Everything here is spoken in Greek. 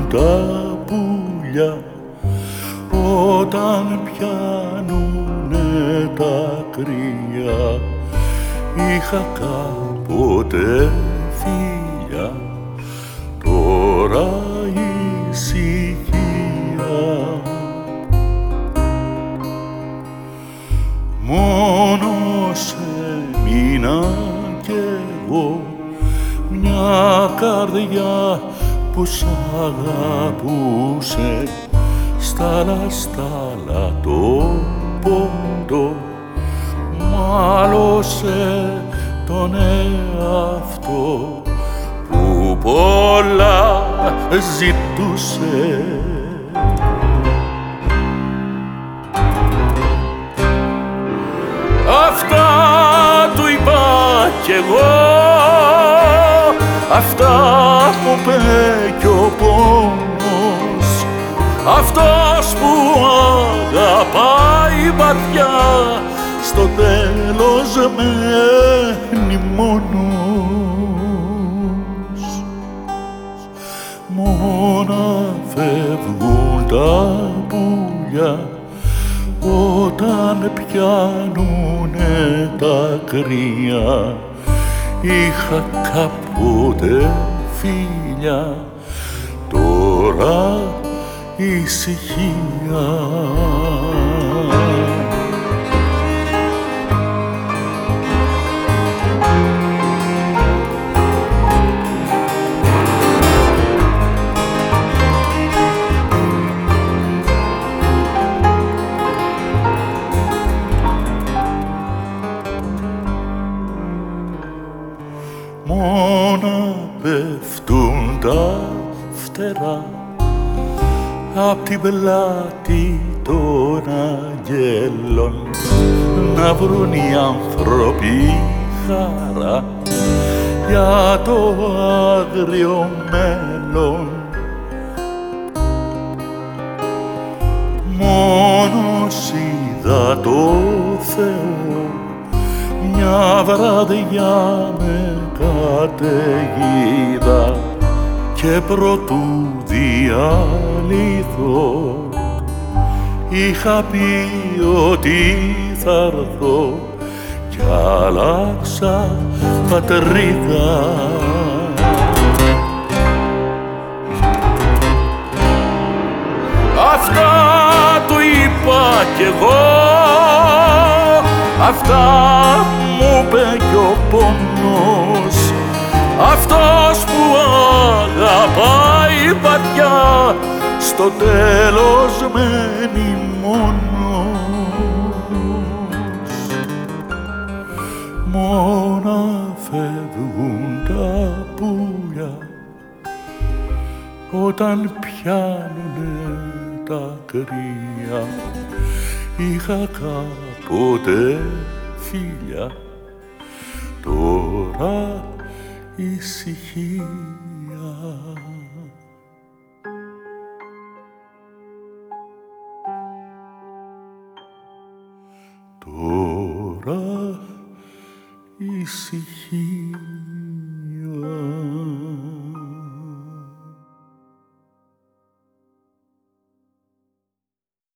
τα πουλιά όταν πιάνουνε τα κρύα. Είχα κάποτε φίλια, τώρα ησυχία. Μόνος έμεινα κι εγώ, μια καρδιά που σ' αγαπούσε, στάλα το πόντο, μάλωσε τον εαυτό που πολλά ζητούσε. Αυτά του είπα κι εγώ, αυτά μου είπε κι ο πόνος, αυτός που αγαπάει βαθιά στο τέλος μένει μόνος. Μόνα φεύγουν τα πουλιά όταν πιάνουνε τα κρύα. Είχα κάποτε φίλια, τώρα ησυχία. Μόνα πέφτουν τα φτερά απ' την πλάτη των αγγέλων, να βρουν οι άνθρωποι χαρά για το άγριο μέλλον. Μόνος είδα το Θεό μια βραδιά με καταιγίδα και προτού διαλυθώ είχα πει ότι θα έρθω κι άλλαξα πατρίδα. Αυτά του είπα κι εγώ, αυτά μου είπε κι ο πόνος, αυτός που αγαπάει βαθιά στο τέλος μένει μόνος. Μόνα φεύγουν τα πουλιά όταν πιάνουνε τα κρύα. Είχα κάποτε φίλια, τώρα ησυχία. Τώρα ησυχία.